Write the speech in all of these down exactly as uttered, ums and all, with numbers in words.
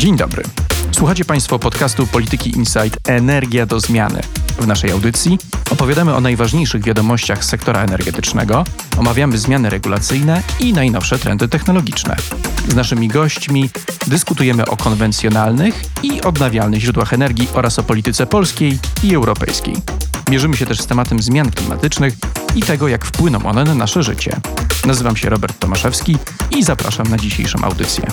Dzień dobry. Słuchacie Państwo podcastu Polityki Insight Energia do zmiany. W naszej audycji opowiadamy o najważniejszych wiadomościach z sektora energetycznego, omawiamy zmiany regulacyjne i najnowsze trendy technologiczne. Z naszymi gośćmi dyskutujemy o konwencjonalnych i odnawialnych źródłach energii oraz o polityce polskiej i europejskiej. Mierzymy się też z tematem zmian klimatycznych i tego, jak wpłyną one na nasze życie. Nazywam się Robert Tomaszewski i zapraszam na dzisiejszą audycję.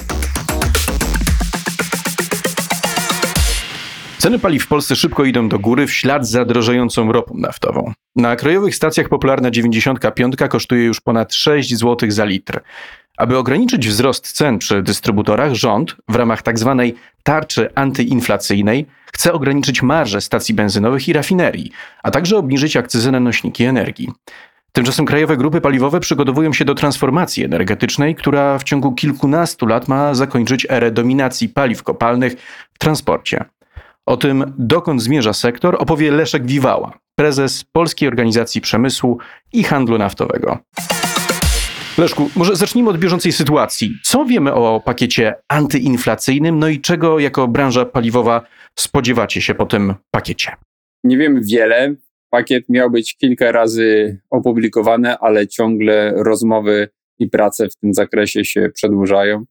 Ceny paliw w Polsce szybko idą do góry w ślad za drożejącą ropą naftową. Na krajowych stacjach popularna dziewięćdziesiątka pięć kosztuje już ponad sześć złotych za litr. Aby ograniczyć wzrost cen przy dystrybutorach, rząd w ramach tzw. tarczy antyinflacyjnej chce ograniczyć marże stacji benzynowych i rafinerii, a także obniżyć akcyzę na nośniki energii. Tymczasem krajowe grupy paliwowe przygotowują się do transformacji energetycznej, która w ciągu kilkunastu lat ma zakończyć erę dominacji paliw kopalnych w transporcie. O tym, dokąd zmierza sektor, opowie Leszek Wiwała, prezes Polskiej Organizacji Przemysłu i Handlu Naftowego. Leszku, może zacznijmy od bieżącej sytuacji. Co wiemy o pakiecie antyinflacyjnym, no i czego jako branża paliwowa spodziewacie się po tym pakiecie? Nie wiemy wiele. Pakiet miał być kilka razy opublikowany, ale ciągle rozmowy i prace w tym zakresie się przedłużają.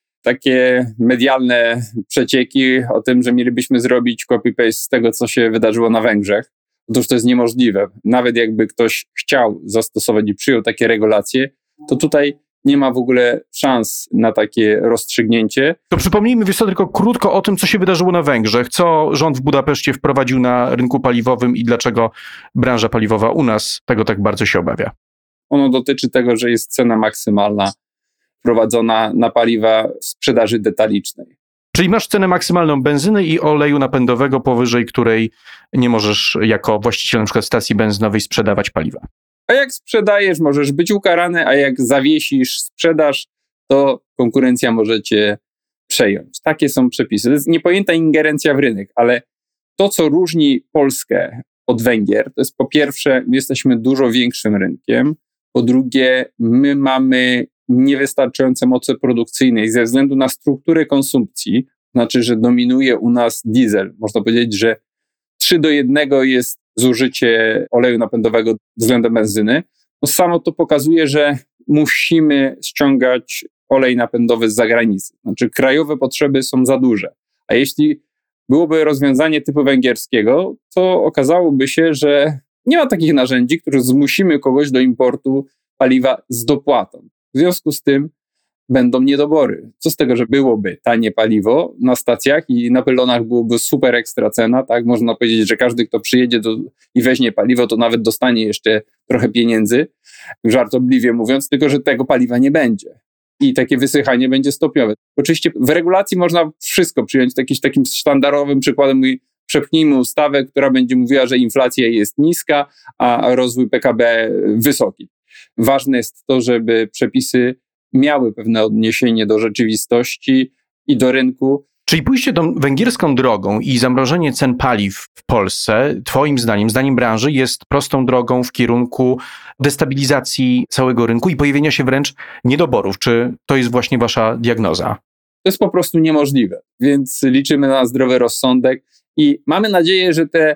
Takie medialne przecieki o tym, że mielibyśmy zrobić copy-paste z tego, co się wydarzyło na Węgrzech. Otóż to jest niemożliwe. Nawet jakby ktoś chciał zastosować i przyjął takie regulacje, to tutaj nie ma w ogóle szans na takie rozstrzygnięcie. To przypomnijmy wiesz co, tylko krótko o tym, co się wydarzyło na Węgrzech. Co rząd w Budapeszcie wprowadził na rynku paliwowym i dlaczego branża paliwowa u nas tego tak bardzo się obawia? Ono dotyczy tego, że jest cena maksymalna wprowadzona na paliwa w sprzedaży detalicznej. Czyli masz cenę maksymalną benzyny i oleju napędowego, powyżej której nie możesz jako właściciel na przykład stacji benzynowej sprzedawać paliwa. A jak sprzedajesz, możesz być ukarany, a jak zawiesisz sprzedaż, to konkurencja może cię przejąć. Takie są przepisy. To jest niepojęta ingerencja w rynek, ale to, co różni Polskę od Węgier, to jest po pierwsze, my jesteśmy dużo większym rynkiem, po drugie, my mamy niewystarczające moce produkcyjne i ze względu na strukturę konsumpcji, znaczy, że dominuje u nas diesel. Można powiedzieć, że trzy do jednego jest zużycie oleju napędowego względem benzyny. No samo to pokazuje, że musimy ściągać olej napędowy z zagranicy. Znaczy krajowe potrzeby są za duże. A jeśli byłoby rozwiązanie typu węgierskiego, to okazałoby się, że nie ma takich narzędzi, które zmusimy kogoś do importu paliwa z dopłatą. W związku z tym będą niedobory. Co z tego, że byłoby tanie paliwo na stacjach i na pylonach byłoby super ekstra cena, tak? Można powiedzieć, że każdy, kto przyjedzie do, i weźmie paliwo, to nawet dostanie jeszcze trochę pieniędzy, żartobliwie mówiąc, tylko że tego paliwa nie będzie. I takie wysychanie będzie stopniowe. Oczywiście w regulacji można wszystko przyjąć. Jakimś takim sztandarowym przykładem mówi, przepchnijmy ustawę, która będzie mówiła, że inflacja jest niska, a rozwój P K B wysoki. Ważne jest to, żeby przepisy miały pewne odniesienie do rzeczywistości i do rynku. Czyli pójście tą węgierską drogą i zamrożenie cen paliw w Polsce, twoim zdaniem, zdaniem branży, jest prostą drogą w kierunku destabilizacji całego rynku i pojawienia się wręcz niedoborów. Czy to jest właśnie wasza diagnoza? To jest po prostu niemożliwe, więc liczymy na zdrowy rozsądek i mamy nadzieję, że te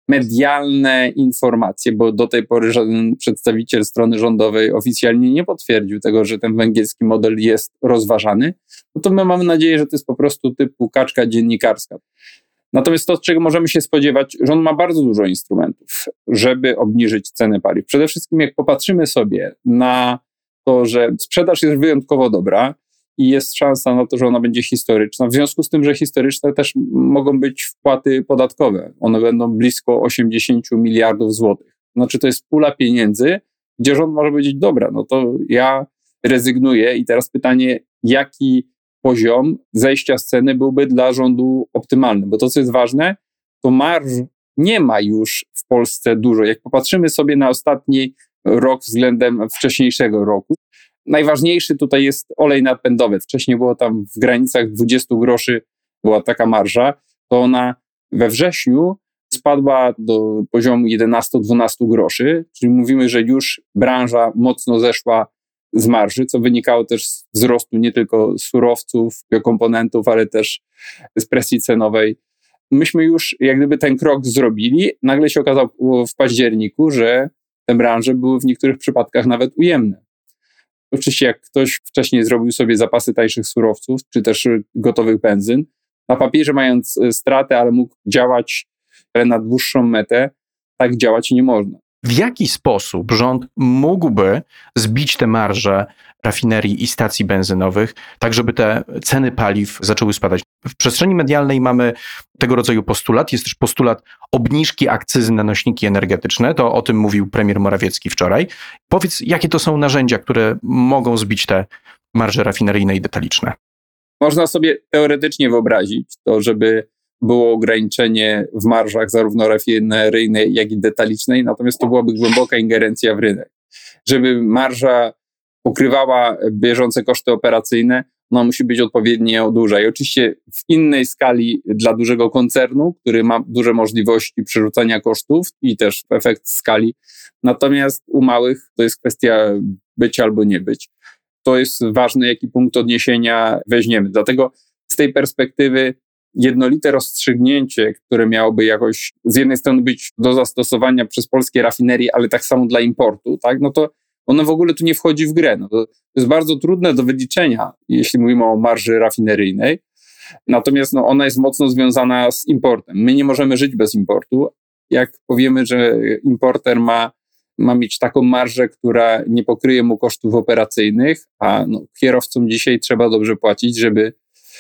medialne informacje, bo do tej pory żaden przedstawiciel strony rządowej oficjalnie nie potwierdził tego, że ten węgierski model jest rozważany, no to my mamy nadzieję, że to jest po prostu typu kaczka dziennikarska. Natomiast to, czego możemy się spodziewać, rząd ma bardzo dużo instrumentów, żeby obniżyć ceny paliw. Przede wszystkim jak popatrzymy sobie na to, że sprzedaż jest wyjątkowo dobra, i jest szansa na to, że ona będzie historyczna. W związku z tym, że historyczne też mogą być wpłaty podatkowe. One będą blisko osiemdziesiąt miliardów złotych. Znaczy to jest pula pieniędzy, gdzie rząd może powiedzieć, dobra, no to ja rezygnuję i teraz pytanie, jaki poziom zejścia z ceny byłby dla rządu optymalny? Bo to, co jest ważne, to marż nie ma już w Polsce dużo. Jak popatrzymy sobie na ostatni rok względem wcześniejszego roku, najważniejszy tutaj jest olej napędowy. Wcześniej było tam w granicach dwadzieścia groszy, była taka marża. To ona we wrześniu spadła do poziomu jedenaście do dwunastu groszy, czyli mówimy, że już branża mocno zeszła z marży, co wynikało też z wzrostu nie tylko surowców, biokomponentów, ale też z presji cenowej. Myśmy już jak gdyby ten krok zrobili, nagle się okazało w październiku, że te branże były w niektórych przypadkach nawet ujemne. Oczywiście jak ktoś wcześniej zrobił sobie zapasy tańszych surowców, czy też gotowych benzyn, na papierze mając stratę, ale mógł działać na dłuższą metę, tak działać nie można. W jaki sposób rząd mógłby zbić te marże rafinerii i stacji benzynowych, tak żeby te ceny paliw zaczęły spadać? W przestrzeni medialnej mamy tego rodzaju postulat. Jest też postulat obniżki akcyzy na nośniki energetyczne. To o tym mówił premier Morawiecki wczoraj. Powiedz, jakie to są narzędzia, które mogą zbić te marże rafineryjne i detaliczne? Można sobie teoretycznie wyobrazić to, żeby było ograniczenie w marżach zarówno rafineryjnej, jak i detalicznej, natomiast to byłaby głęboka ingerencja w rynek. Żeby marża pokrywała bieżące koszty operacyjne, ona musi być odpowiednio duża. I oczywiście w innej skali dla dużego koncernu, który ma duże możliwości przerzucania kosztów i też efekt skali. Natomiast u małych to jest kwestia być albo nie być. To jest ważny, jaki punkt odniesienia weźmiemy. Dlatego z tej perspektywy jednolite rozstrzygnięcie, które miałoby jakoś z jednej strony być do zastosowania przez polskie rafinerie, ale tak samo dla importu, tak, no to ono w ogóle tu nie wchodzi w grę. No to jest bardzo trudne do wyliczenia, jeśli mówimy o marży rafineryjnej. Natomiast no, ona jest mocno związana z importem. My nie możemy żyć bez importu. Jak powiemy, że importer ma, ma mieć taką marżę, która nie pokryje mu kosztów operacyjnych, a no, kierowcom dzisiaj trzeba dobrze płacić, żeby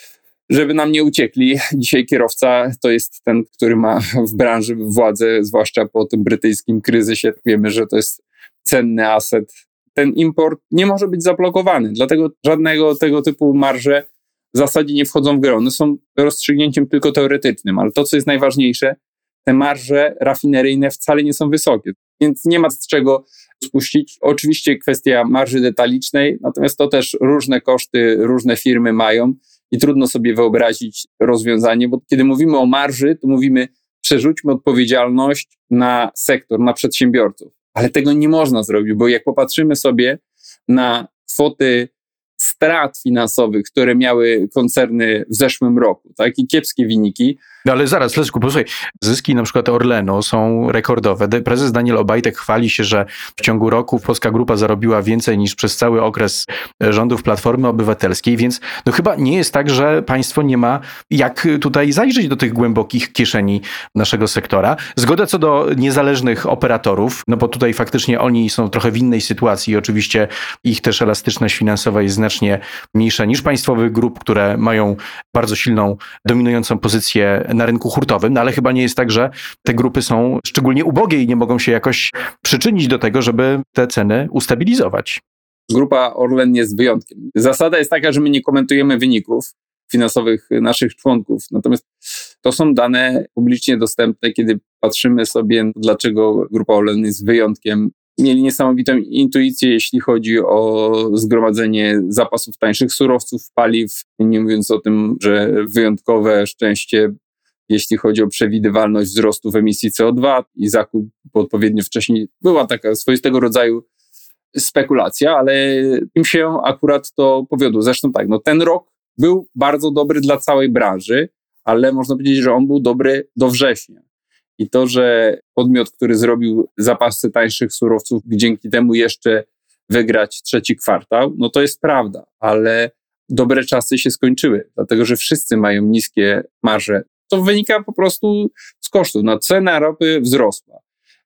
Żeby nam nie uciekli. Dzisiaj kierowca to jest ten, który ma w branży władzę, zwłaszcza po tym brytyjskim kryzysie. Wiemy, że to jest cenny aset. Ten import nie może być zablokowany, dlatego żadnego tego typu marże w zasadzie nie wchodzą w grę. One są rozstrzygnięciem tylko teoretycznym, ale to, co jest najważniejsze, te marże rafineryjne wcale nie są wysokie, więc nie ma z czego spuścić. Oczywiście kwestia marży detalicznej, natomiast to też różne koszty, różne firmy mają. I trudno sobie wyobrazić rozwiązanie, bo kiedy mówimy o marży, to mówimy, przerzućmy odpowiedzialność na sektor, na przedsiębiorców. Ale tego nie można zrobić, bo jak popatrzymy sobie na kwoty strat finansowych, które miały koncerny w zeszłym roku, tak, i kiepskie wyniki. No ale zaraz, Leszku, posłuchaj, zyski na przykład Orlenu są rekordowe. Prezes Daniel Obajtek chwali się, że w ciągu roku Polska Grupa zarobiła więcej niż przez cały okres rządów Platformy Obywatelskiej, więc no chyba nie jest tak, że państwo nie ma jak tutaj zajrzeć do tych głębokich kieszeni naszego sektora. Zgoda co do niezależnych operatorów, no bo tutaj faktycznie oni są trochę w innej sytuacji i oczywiście ich też elastyczność finansowa jest znacznie mniejsza niż państwowych grup, które mają bardzo silną, dominującą pozycję na rynku hurtowym, no ale chyba nie jest tak, że te grupy są szczególnie ubogie i nie mogą się jakoś przyczynić do tego, żeby te ceny ustabilizować. Grupa Orlen jest wyjątkiem. Zasada jest taka, że my nie komentujemy wyników finansowych naszych członków, natomiast to są dane publicznie dostępne, kiedy patrzymy sobie, dlaczego Grupa Orlen jest wyjątkiem. Mieli niesamowitą intuicję, jeśli chodzi o zgromadzenie zapasów tańszych surowców, paliw, nie mówiąc o tym, że wyjątkowe szczęście, jeśli chodzi o przewidywalność wzrostu w emisji C O dwa i zakup odpowiednio wcześniej. Była taka swoistego rodzaju spekulacja, ale im się akurat to powiodło. Zresztą tak, no ten rok był bardzo dobry dla całej branży, ale można powiedzieć, że on był dobry do września. I to, że podmiot, który zrobił zapasy tańszych surowców, dzięki temu jeszcze wygrać trzeci kwartał, no to jest prawda, ale dobre czasy się skończyły, dlatego że wszyscy mają niskie marże. To wynika po prostu z kosztów. No, cena ropy wzrosła,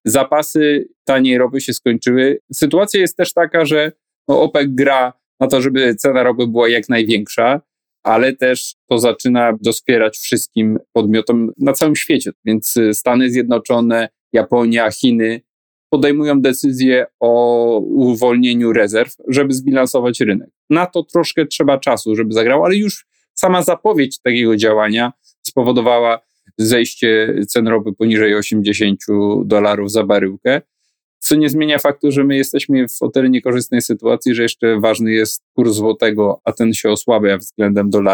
zapasy taniej ropy się skończyły. Sytuacja jest też taka, że no, OPEC gra na to, żeby cena ropy była jak największa, ale też to zaczyna doskwierać wszystkim podmiotom na całym świecie. Więc Stany Zjednoczone, Japonia, Chiny podejmują decyzję o uwolnieniu rezerw, żeby zbilansować rynek. Na to troszkę trzeba czasu, żeby zagrało, ale już sama zapowiedź takiego działania spowodowała zejście cen ropy poniżej osiemdziesiąt dolarów za baryłkę, co nie zmienia faktu, że my jesteśmy w o tyle niekorzystnej sytuacji, że jeszcze ważny jest kurs złotego, a ten się osłabia względem dolara.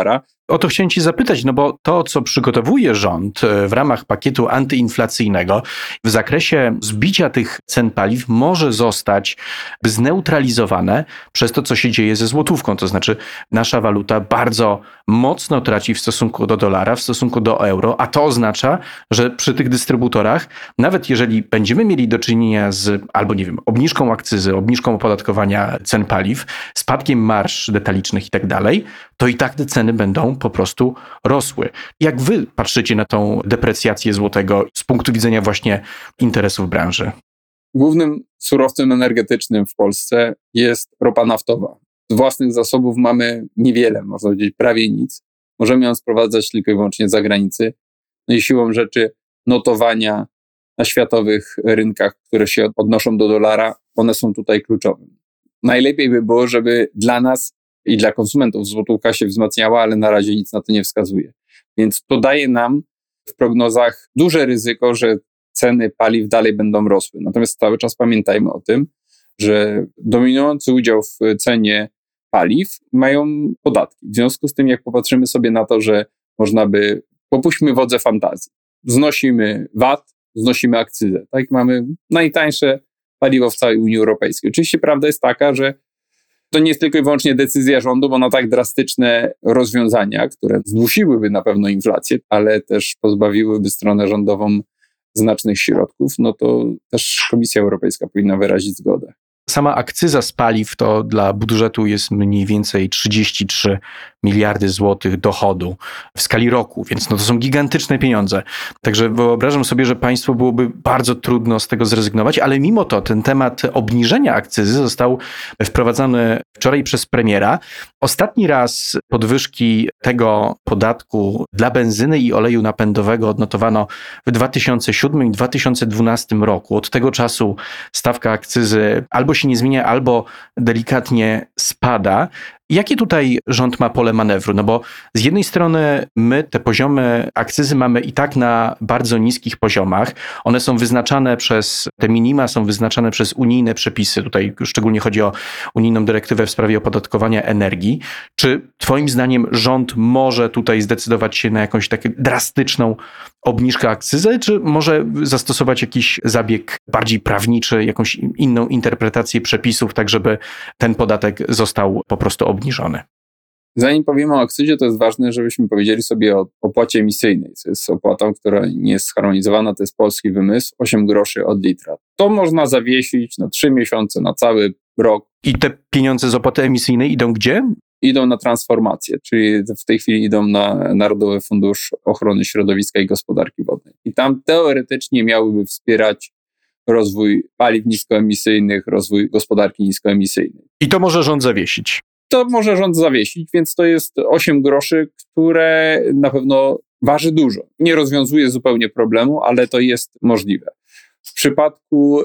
O to chciałem cię zapytać, no bo to, co przygotowuje rząd w ramach pakietu antyinflacyjnego w zakresie zbicia tych cen paliw może zostać zneutralizowane przez to, co się dzieje ze złotówką. To znaczy nasza waluta bardzo mocno traci w stosunku do dolara, w stosunku do euro, a to oznacza, że przy tych dystrybutorach, nawet jeżeli będziemy mieli do czynienia z, albo nie wiem, obniżką akcyzy, obniżką opodatkowania cen paliw, spadkiem marż detalicznych i tak dalej, to i tak te ceny będą po prostu rosły. Jak wy patrzycie na tą deprecjację złotego z punktu widzenia właśnie interesów branży? Głównym surowcem energetycznym w Polsce jest ropa naftowa. Z własnych zasobów mamy niewiele, można powiedzieć prawie nic. Możemy ją sprowadzać tylko i wyłącznie z zagranicy. No i siłą rzeczy notowania na światowych rynkach, które się odnoszą do dolara, one są tutaj kluczowe. Najlepiej by było, żeby dla nas i dla konsumentów złotówka się wzmacniała, ale na razie nic na to nie wskazuje. Więc to daje nam w prognozach duże ryzyko, że ceny paliw dalej będą rosły. Natomiast cały czas pamiętajmy o tym, że dominujący udział w cenie paliw mają podatki. W związku z tym, jak popatrzymy sobie na to, że można by, popuśćmy wodze fantazji, znosimy V A T, znosimy akcyzę. Tak, mamy najtańsze paliwo w całej Unii Europejskiej. Oczywiście prawda jest taka, że to nie jest tylko i wyłącznie decyzja rządu, bo na tak drastyczne rozwiązania, które zdusiłyby na pewno inflację, ale też pozbawiłyby stronę rządową znacznych środków, no to też Komisja Europejska powinna wyrazić zgodę. Sama akcyza z paliw to dla budżetu jest mniej więcej trzydzieści trzy miliardy złotych dochodu w skali roku, więc no to są gigantyczne pieniądze. Także wyobrażam sobie, że państwu byłoby bardzo trudno z tego zrezygnować, ale mimo to ten temat obniżenia akcyzy został wprowadzony wczoraj przez premiera. Ostatni raz podwyżki tego podatku dla benzyny i oleju napędowego odnotowano w dwa tysiące siódmym i dwa tysiące dwunastym roku. Od tego czasu stawka akcyzy albo się nie zmienia, albo delikatnie spada. Jakie tutaj rząd ma pole manewru? No bo z jednej strony my te poziomy akcyzy mamy i tak na bardzo niskich poziomach. One są wyznaczane przez, te minima są wyznaczane przez unijne przepisy. Tutaj szczególnie chodzi o unijną dyrektywę w sprawie opodatkowania energii. Czy twoim zdaniem rząd może tutaj zdecydować się na jakąś taką drastyczną obniżkę akcyzy, czy może zastosować jakiś zabieg bardziej prawniczy, jakąś inną interpretację przepisów, tak żeby ten podatek został po prostu obniżony? Zanim powiemy o akcyzie, to jest ważne, żebyśmy powiedzieli sobie o opłacie emisyjnej, co jest opłatą, która nie jest zharmonizowana, to jest polski wymysł, osiem groszy od litra. To można zawiesić na trzy miesiące, na cały rok. I te pieniądze z opłaty emisyjnej idą gdzie? Idą na transformację, czyli w tej chwili idą na Narodowy Fundusz Ochrony Środowiska i Gospodarki Wodnej. I tam teoretycznie miałyby wspierać rozwój paliw niskoemisyjnych, rozwój gospodarki niskoemisyjnej. I to może rząd zawiesić. To może rząd zawiesić, więc to jest osiem groszy, które na pewno waży dużo. Nie rozwiązuje zupełnie problemu, ale to jest możliwe. W przypadku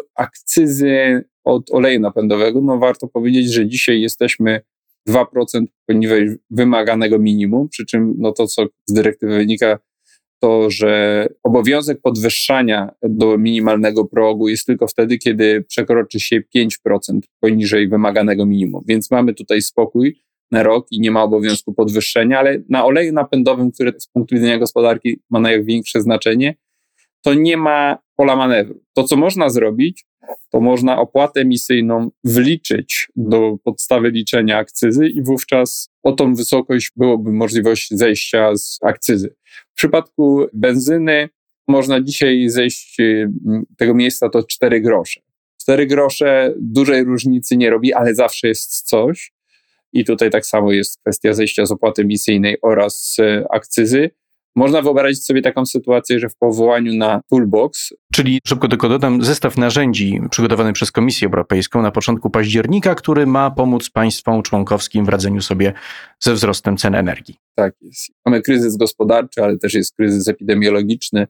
akcyzy od oleju napędowego, no warto powiedzieć, że dzisiaj jesteśmy dwa procent poniżej wymaganego minimum, przy czym no to, co z dyrektywy wynika, to, że obowiązek podwyższania do minimalnego progu jest tylko wtedy, kiedy przekroczy się pięć procent poniżej wymaganego minimum. Więc mamy tutaj spokój na rok i nie ma obowiązku podwyższenia, ale na oleju napędowym, który z punktu widzenia gospodarki ma największe znaczenie, to nie ma pola manewru. To, co można zrobić, to można opłatę emisyjną wliczyć do podstawy liczenia akcyzy i wówczas o tą wysokość byłoby możliwość zejścia z akcyzy. W przypadku benzyny można dzisiaj zejść tego miejsca to cztery grosze. cztery grosze dużej różnicy nie robi, ale zawsze jest coś. I tutaj tak samo jest kwestia zejścia z opłaty emisyjnej oraz akcyzy. Można wyobrazić sobie taką sytuację, że w powołaniu na toolbox, czyli szybko tylko dodam, zestaw narzędzi przygotowany przez Komisję Europejską na początku października, który ma pomóc państwom członkowskim w radzeniu sobie ze wzrostem cen energii. Tak jest. Mamy kryzys gospodarczy, ale też jest kryzys epidemiologiczny.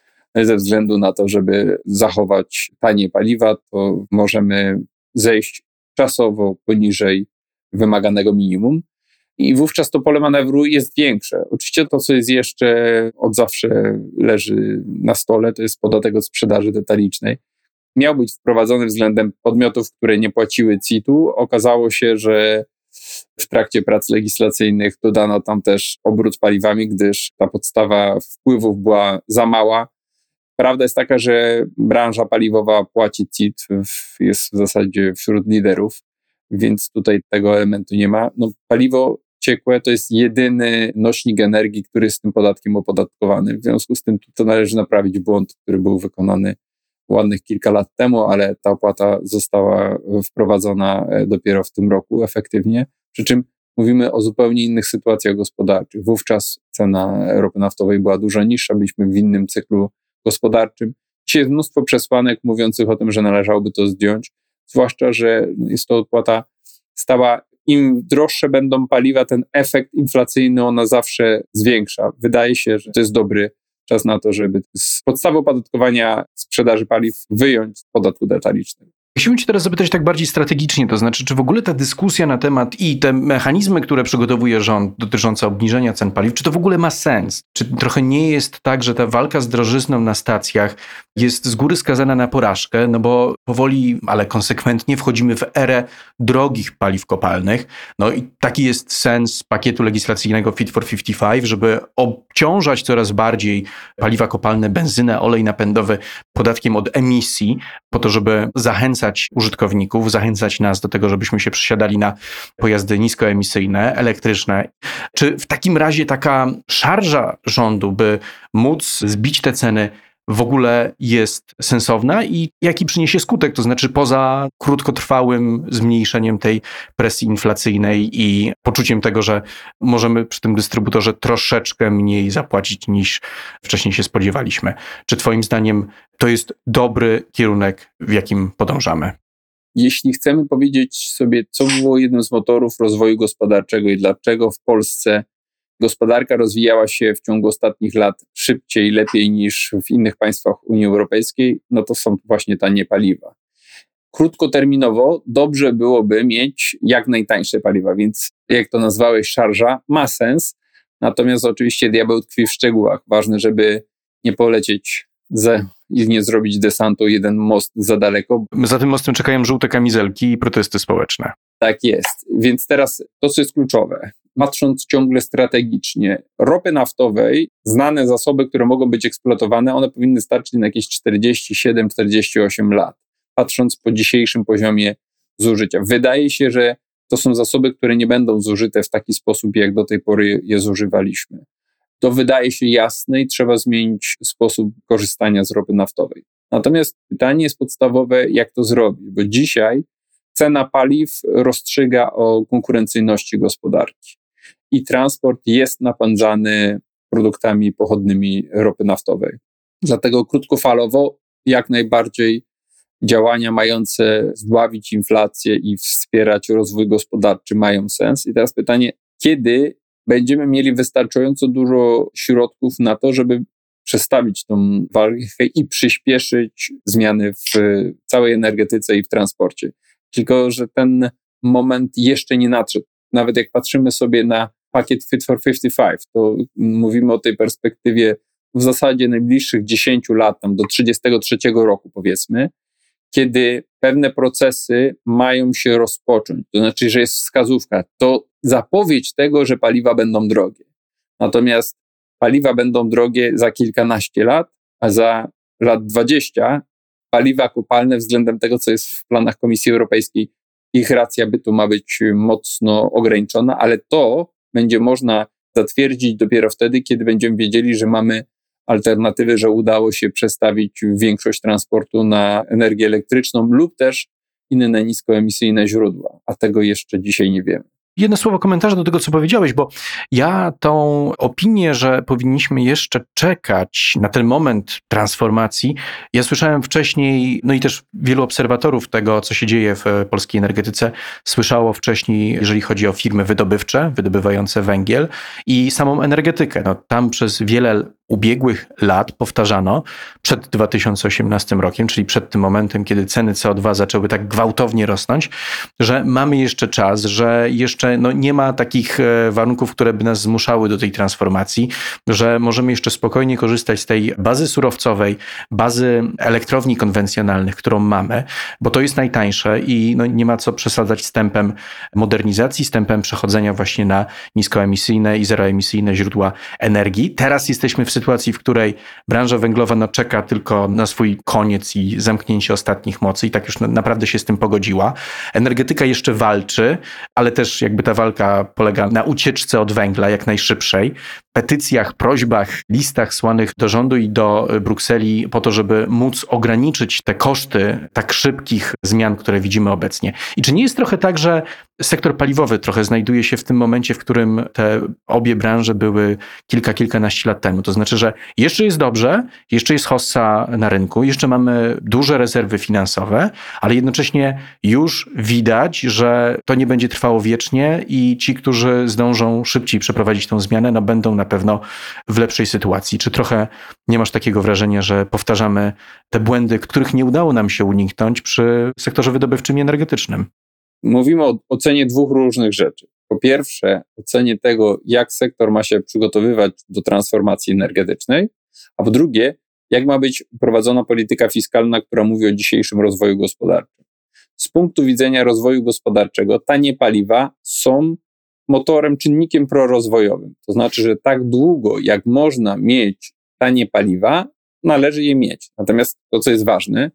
Ze względu na to, żeby zachować tanie paliwa, to możemy zejść czasowo poniżej wymaganego minimum. I wówczas to pole manewru jest większe. Oczywiście to, co jest jeszcze od zawsze leży na stole, to jest podatek od sprzedaży detalicznej. Miał być wprowadzony względem podmiotów, które nie płaciły C I T u. Okazało się, że w trakcie prac legislacyjnych dodano tam też obrót paliwami, gdyż ta podstawa wpływów była za mała. Prawda jest taka, że branża paliwowa płaci C I T, jest w zasadzie wśród liderów, więc tutaj tego elementu nie ma. No, paliwo ciekłe to jest jedyny nośnik energii, który jest tym podatkiem opodatkowany. W związku z tym to należy naprawić błąd, który był wykonany ładnych kilka lat temu, ale ta opłata została wprowadzona dopiero w tym roku efektywnie. Przy czym mówimy o zupełnie innych sytuacjach gospodarczych. Wówczas cena ropy naftowej była dużo niższa, byliśmy w innym cyklu gospodarczym. Dzisiaj jest mnóstwo przesłanek mówiących o tym, że należałoby to zdjąć, zwłaszcza, że jest to opłata stała. Im droższe będą paliwa, ten efekt inflacyjny ona zawsze zwiększa. Wydaje się, że to jest dobry czas na to, żeby z podstawy opodatkowania sprzedaży paliw wyjąć z podatku detalicznego. Chciałbym Cię teraz zapytać tak bardziej strategicznie, to znaczy, czy w ogóle ta dyskusja na temat i te mechanizmy, które przygotowuje rząd dotyczące obniżenia cen paliw, czy to w ogóle ma sens? Czy trochę nie jest tak, że ta walka z drożyzną na stacjach jest z góry skazana na porażkę, no bo powoli, ale konsekwentnie wchodzimy w erę drogich paliw kopalnych, no i taki jest sens pakietu legislacyjnego Fit for pięćdziesiąt pięć, żeby obciążać coraz bardziej paliwa kopalne, benzynę, olej napędowy podatkiem od emisji, po to, żeby zachęcać użytkowników, zachęcać nas do tego, żebyśmy się przesiadali na pojazdy niskoemisyjne, elektryczne. Czy w takim razie taka szarża rządu, by móc zbić te ceny, w ogóle jest sensowna i jaki przyniesie skutek? To znaczy poza krótkotrwałym zmniejszeniem tej presji inflacyjnej i poczuciem tego, że możemy przy tym dystrybutorze troszeczkę mniej zapłacić niż wcześniej się spodziewaliśmy. Czy twoim zdaniem to jest dobry kierunek, w jakim podążamy? Jeśli chcemy powiedzieć sobie, co było jednym z motorów rozwoju gospodarczego i dlaczego w Polsce gospodarka rozwijała się w ciągu ostatnich lat szybciej, lepiej niż w innych państwach Unii Europejskiej, no to są właśnie tanie paliwa. Krótkoterminowo dobrze byłoby mieć jak najtańsze paliwa, więc jak to nazwałeś, szarża, ma sens. Natomiast oczywiście diabeł tkwi w szczegółach. Ważne, żeby nie polecieć ze, i nie zrobić desantu jeden most za daleko. Za tym mostem czekają żółte kamizelki i protesty społeczne. Tak jest. Więc teraz to, co jest kluczowe, patrząc ciągle strategicznie, ropy naftowej, znane zasoby, które mogą być eksploatowane, one powinny starczyć na jakieś czterdzieści siedem czterdzieści osiem lat, patrząc po dzisiejszym poziomie zużycia. Wydaje się, że to są zasoby, które nie będą zużyte w taki sposób, jak do tej pory je zużywaliśmy. To wydaje się jasne i trzeba zmienić sposób korzystania z ropy naftowej. Natomiast pytanie jest podstawowe, jak to zrobić, bo dzisiaj cena paliw rozstrzyga o konkurencyjności gospodarki i transport jest napędzany produktami pochodnymi ropy naftowej. Dlatego krótkofalowo jak najbardziej działania mające zdławić inflację i wspierać rozwój gospodarczy mają sens. I teraz pytanie, kiedy będziemy mieli wystarczająco dużo środków na to, żeby przestawić tą walkę i przyspieszyć zmiany w całej energetyce i w transporcie. Tylko że ten moment jeszcze nie nadszedł. Nawet jak patrzymy sobie na pakiet Fit for pięćdziesiąt pięć, to mówimy o tej perspektywie w zasadzie najbliższych dziesięciu lat, tam do trzydziestego trzeciego roku powiedzmy, kiedy pewne procesy mają się rozpocząć. To znaczy, że jest wskazówka. To zapowiedź tego, że paliwa będą drogie. Natomiast paliwa będą drogie za kilkanaście lat, a za lat dwadzieścia paliwa kopalne względem tego, co jest w planach Komisji Europejskiej, ich racja bytu ma być mocno ograniczona, ale to będzie można zatwierdzić dopiero wtedy, kiedy będziemy wiedzieli, że mamy alternatywy, że udało się przestawić większość transportu na energię elektryczną lub też inne niskoemisyjne źródła, a tego jeszcze dzisiaj nie wiemy. Jedno słowo komentarza do tego, co powiedziałeś, bo ja tą opinię, że powinniśmy jeszcze czekać na ten moment transformacji, ja słyszałem wcześniej, no i też wielu obserwatorów tego, co się dzieje w polskiej energetyce, słyszało wcześniej, jeżeli chodzi o firmy wydobywcze, wydobywające węgiel i samą energetykę. No, tam przez wiele ubiegłych lat powtarzano przed dwa tysiące osiemnastym rokiem, czyli przed tym momentem, kiedy ceny C O dwa zaczęły tak gwałtownie rosnąć, że mamy jeszcze czas, że jeszcze no, nie ma takich e, warunków, które by nas zmuszały do tej transformacji, że możemy jeszcze spokojnie korzystać z tej bazy surowcowej, bazy elektrowni konwencjonalnych, którą mamy, bo to jest najtańsze i no, nie ma co przesadzać z tempem modernizacji, z tempem przechodzenia właśnie na niskoemisyjne i zeroemisyjne źródła energii. Teraz jesteśmy w sytuacji, w której branża węglowa no, czeka tylko na swój koniec i zamknięcie ostatnich mocy i tak już na, naprawdę się z tym pogodziła. Energetyka jeszcze walczy, ale też jakby ta walka polega na ucieczce od węgla jak najszybszej. Petycjach, prośbach, listach słanych do rządu i do Brukseli po to, żeby móc ograniczyć te koszty tak szybkich zmian, które widzimy obecnie. I czy nie jest trochę tak, że sektor paliwowy trochę znajduje się w tym momencie, w którym te obie branże były kilka, kilkanaście lat temu? To znaczy, że jeszcze jest dobrze, jeszcze jest hossa na rynku, jeszcze mamy duże rezerwy finansowe, ale jednocześnie już widać, że to nie będzie trwało wiecznie i ci, którzy zdążą szybciej przeprowadzić tą zmianę, no będą na pewno w lepszej sytuacji. Czy trochę nie masz takiego wrażenia, że powtarzamy te błędy, których nie udało nam się uniknąć przy sektorze wydobywczym i energetycznym? Mówimy o ocenie dwóch różnych rzeczy. Po pierwsze, ocenie tego, jak sektor ma się przygotowywać do transformacji energetycznej, a po drugie, jak ma być prowadzona polityka fiskalna, która mówi o dzisiejszym rozwoju gospodarczym. Z punktu widzenia rozwoju gospodarczego tanie paliwa są motorem, czynnikiem prorozwojowym. To znaczy, że tak długo, jak można mieć tanie paliwa, należy je mieć. Natomiast to, co jest ważne,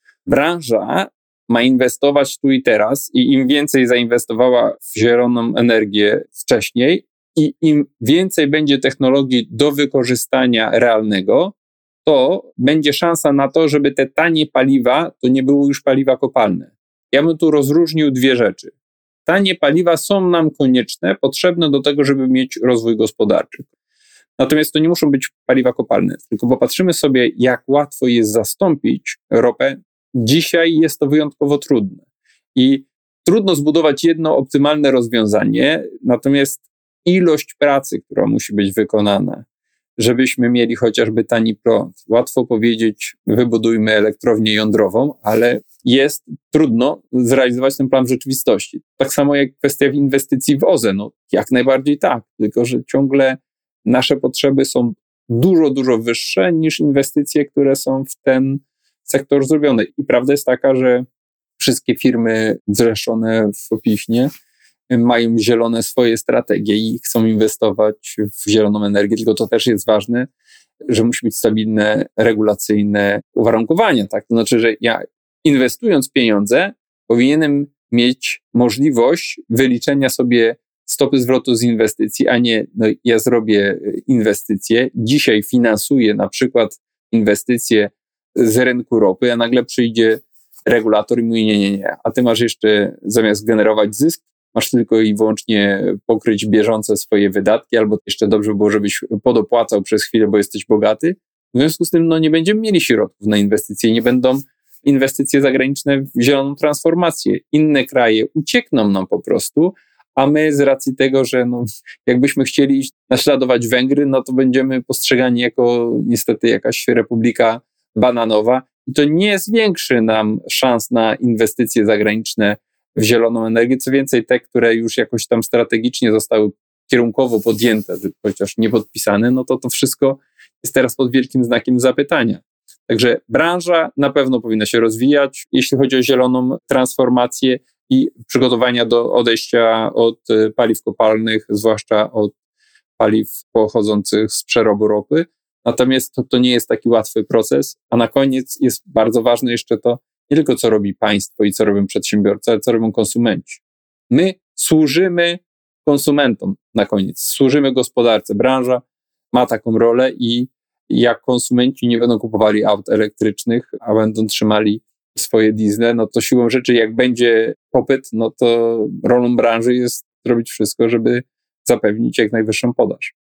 branża ma inwestować tu i teraz i im więcej zainwestowała w zieloną energię wcześniej i im więcej będzie technologii do wykorzystania realnego, to będzie szansa na to, żeby te tanie paliwa to nie były już paliwa kopalne. Ja bym tu rozróżnił dwie rzeczy. Tanie paliwa są nam konieczne, potrzebne do tego, żeby mieć rozwój gospodarczy. Natomiast to nie muszą być paliwa kopalne, tylko popatrzymy sobie, jak łatwo jest zastąpić ropę. Dzisiaj jest to wyjątkowo trudne i trudno zbudować jedno optymalne rozwiązanie, natomiast ilość pracy, która musi być wykonana, żebyśmy mieli chociażby tani prąd. Łatwo powiedzieć, wybudujmy elektrownię jądrową, ale jest trudno zrealizować ten plan w rzeczywistości. Tak samo jak kwestia inwestycji w O Z E. No, jak najbardziej tak, tylko że ciągle nasze potrzeby są dużo, dużo wyższe niż inwestycje, które są w ten sektor zrobiony. I prawda jest taka, że wszystkie firmy zrzeszone w Piśnie mają zielone swoje strategie i chcą inwestować w zieloną energię, tylko to też jest ważne, że musi być stabilne, regulacyjne uwarunkowania. Tak? To znaczy, że ja inwestując pieniądze powinienem mieć możliwość wyliczenia sobie stopy zwrotu z inwestycji, a nie no, ja zrobię inwestycje, dzisiaj finansuję na przykład inwestycje z rynku ropy, a nagle przyjdzie regulator i mówi nie, nie, nie, a ty masz jeszcze zamiast generować zysk, masz tylko i wyłącznie pokryć bieżące swoje wydatki, albo jeszcze dobrze było, żebyś podopłacał przez chwilę, bo jesteś bogaty. W związku z tym no, nie będziemy mieli środków na inwestycje, nie będą inwestycje zagraniczne w zieloną transformację. Inne kraje uciekną nam po prostu, a my z racji tego, że no, jakbyśmy chcieli naśladować Węgry, no to będziemy postrzegani jako niestety jakaś republika bananowa i to nie zwiększy nam szans na inwestycje zagraniczne w zieloną energię. Co więcej, te, które już jakoś tam strategicznie zostały kierunkowo podjęte, chociaż nie podpisane, no to to wszystko jest teraz pod wielkim znakiem zapytania. Także branża na pewno powinna się rozwijać, jeśli chodzi o zieloną transformację i przygotowania do odejścia od paliw kopalnych, zwłaszcza od paliw pochodzących z przerobu ropy. Natomiast to, to nie jest taki łatwy proces, a na koniec jest bardzo ważne jeszcze to, nie tylko co robi państwo i co robią przedsiębiorcy, ale co robią konsumenci. My służymy konsumentom na koniec, służymy gospodarce. Branża ma taką rolę i jak konsumenci nie będą kupowali aut elektrycznych, a będą trzymali swoje diesle, no to siłą rzeczy jak będzie popyt, no to rolą branży jest zrobić wszystko, żeby zapewnić jak najwyższą podaż.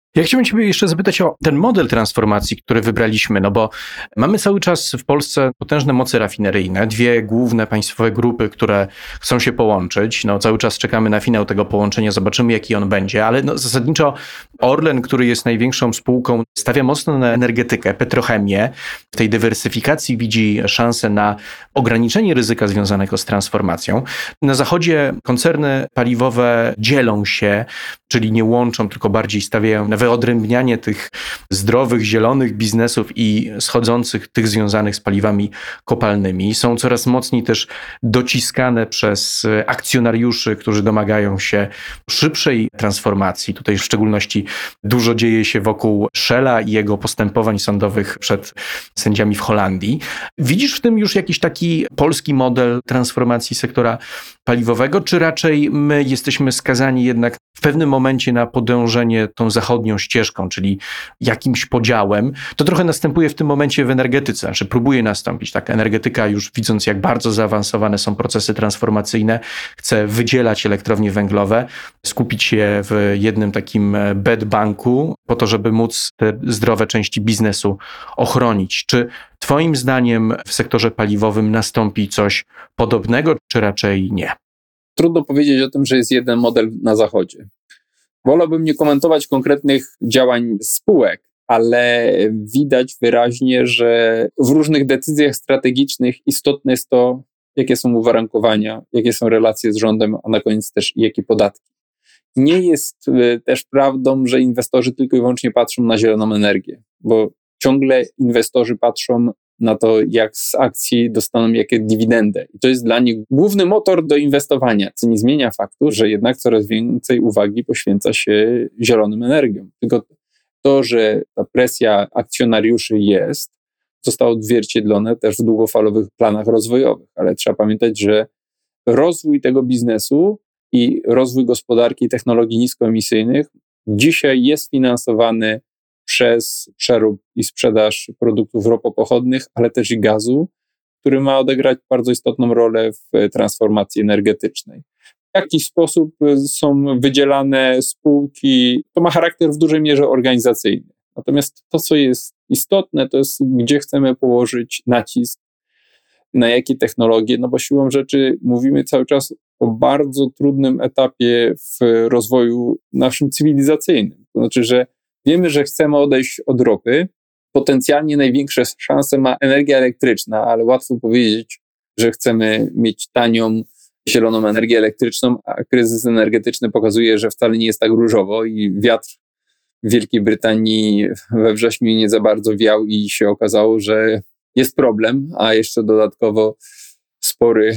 Ja chciałbym Ciebie jeszcze zapytać o ten model transformacji, który wybraliśmy, no bo mamy cały czas w Polsce potężne moce rafineryjne, dwie główne państwowe grupy, które chcą się połączyć. No, cały czas czekamy na finał tego połączenia, zobaczymy jaki on będzie, ale no, zasadniczo Orlen, który jest największą spółką, stawia mocno na energetykę, petrochemię. W tej dywersyfikacji widzi szansę na ograniczenie ryzyka związanego z transformacją. Na zachodzie koncerny paliwowe dzielą się, czyli nie łączą, tylko bardziej stawiają na wyodrębnianie tych zdrowych, zielonych biznesów i schodzących tych związanych z paliwami kopalnymi. Są coraz mocniej też dociskane przez akcjonariuszy, którzy domagają się szybszej transformacji. Tutaj w szczególności dużo dzieje się wokół Shella i jego postępowań sądowych przed sędziami w Holandii. Widzisz w tym już jakiś taki polski model transformacji sektora paliwowego, czy raczej my jesteśmy skazani jednak w pewnym momencie na podążenie tą zachodnią ścieżką, czyli jakimś podziałem? To trochę następuje w tym momencie w energetyce, znaczy próbuje nastąpić. Tak, energetyka już widząc, jak bardzo zaawansowane są procesy transformacyjne, chce wydzielać elektrownie węglowe, skupić się w jednym takim bed banku po to, żeby móc te zdrowe części biznesu ochronić. Czy Twoim zdaniem w sektorze paliwowym nastąpi coś podobnego, czy raczej nie? Trudno powiedzieć o tym, że jest jeden model na zachodzie. Wolałbym nie komentować konkretnych działań spółek, ale widać wyraźnie, że w różnych decyzjach strategicznych istotne jest to, jakie są uwarunkowania, jakie są relacje z rządem, a na koniec też jakie podatki. Nie jest też prawdą, że inwestorzy tylko i wyłącznie patrzą na zieloną energię, bo ciągle inwestorzy patrzą na to, jak z akcji dostaną jakie dywidendę. I to jest dla nich główny motor do inwestowania, co nie zmienia faktu, że jednak coraz więcej uwagi poświęca się zielonym energiom. Tylko to, że ta presja akcjonariuszy jest, zostało odzwierciedlone też w długofalowych planach rozwojowych. Ale trzeba pamiętać, że rozwój tego biznesu i rozwój gospodarki i technologii niskoemisyjnych dzisiaj jest finansowany przez przerób i sprzedaż produktów ropopochodnych, ale też i gazu, który ma odegrać bardzo istotną rolę w transformacji energetycznej. W jaki sposób są wydzielane spółki, to ma charakter w dużej mierze organizacyjny. Natomiast to, co jest istotne, to jest, gdzie chcemy położyć nacisk, na jakie technologie, no bo siłą rzeczy mówimy cały czas o bardzo trudnym etapie w rozwoju naszym cywilizacyjnym. To znaczy, że wiemy, że chcemy odejść od ropy. Potencjalnie największe szanse ma energia elektryczna, ale łatwo powiedzieć, że chcemy mieć tanią, zieloną energię elektryczną, a kryzys energetyczny pokazuje, że wcale nie jest tak różowo i wiatr w Wielkiej Brytanii we wrześniu nie za bardzo wiał i się okazało, że jest problem, a jeszcze dodatkowo spory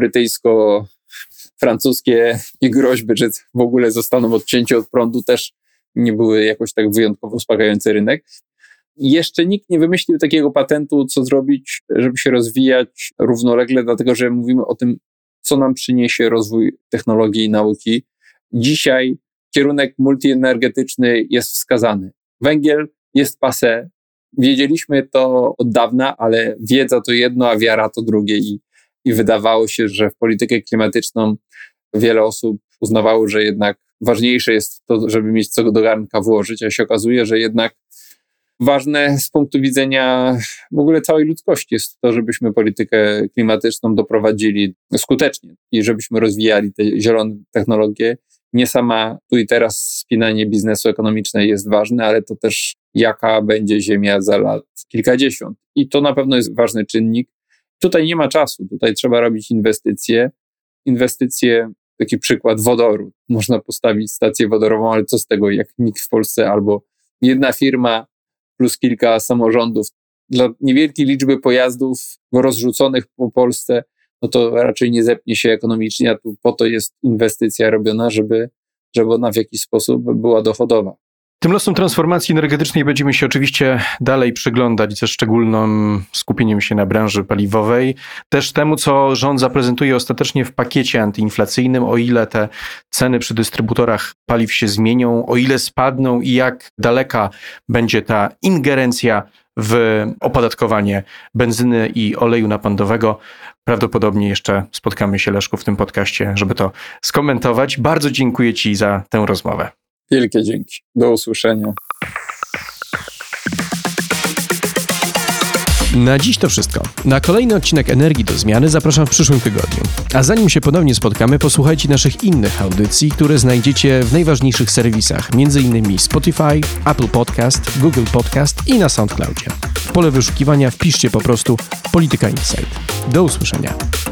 brytyjsko-francuskie i groźby, że w ogóle zostaną odcięci od prądu, też nie były jakoś tak wyjątkowo uspokajający rynek. Jeszcze nikt nie wymyślił takiego patentu, co zrobić, żeby się rozwijać równolegle, dlatego że mówimy o tym, co nam przyniesie rozwój technologii i nauki. Dzisiaj kierunek multienergetyczny jest wskazany. Węgiel jest passé. Wiedzieliśmy to od dawna, ale wiedza to jedno, a wiara to drugie. I, i wydawało się, że w politykę klimatyczną wiele osób uznawało, że jednak ważniejsze jest to, żeby mieć co do garnka włożyć, a się okazuje, że jednak ważne z punktu widzenia w ogóle całej ludzkości jest to, żebyśmy politykę klimatyczną doprowadzili skutecznie i żebyśmy rozwijali te zielone technologie. Nie sama tu i teraz spinanie biznesu ekonomicznego jest ważne, ale to też jaka będzie Ziemia za lat kilkadziesiąt. I to na pewno jest ważny czynnik. Tutaj nie ma czasu, tutaj trzeba robić inwestycje. Inwestycje, taki przykład wodoru. Można postawić stację wodorową, ale co z tego, jak nikt w Polsce albo jedna firma plus kilka samorządów dla niewielkiej liczby pojazdów rozrzuconych po Polsce, no to raczej nie zepnie się ekonomicznie, a tu po to jest inwestycja robiona, żeby, żeby ona w jakiś sposób była dochodowa. Tym losom transformacji energetycznej będziemy się oczywiście dalej przyglądać ze szczególnym skupieniem się na branży paliwowej. Też temu, co rząd zaprezentuje ostatecznie w pakiecie antyinflacyjnym, o ile te ceny przy dystrybutorach paliw się zmienią, o ile spadną i jak daleka będzie ta ingerencja w opodatkowanie benzyny i oleju napędowego. Prawdopodobnie jeszcze spotkamy się, Leszku, w tym podcaście, żeby to skomentować. Bardzo dziękuję Ci za tę rozmowę. Wielkie dzięki. Do usłyszenia. Na dziś to wszystko. Na kolejny odcinek Energii do Zmiany zapraszam w przyszłym tygodniu. A zanim się ponownie spotkamy, posłuchajcie naszych innych audycji, które znajdziecie w najważniejszych serwisach, m.in. Spotify, Apple Podcast, Google Podcast i na SoundCloudzie. W pole wyszukiwania wpiszcie po prostu Polityka Insight. Do usłyszenia.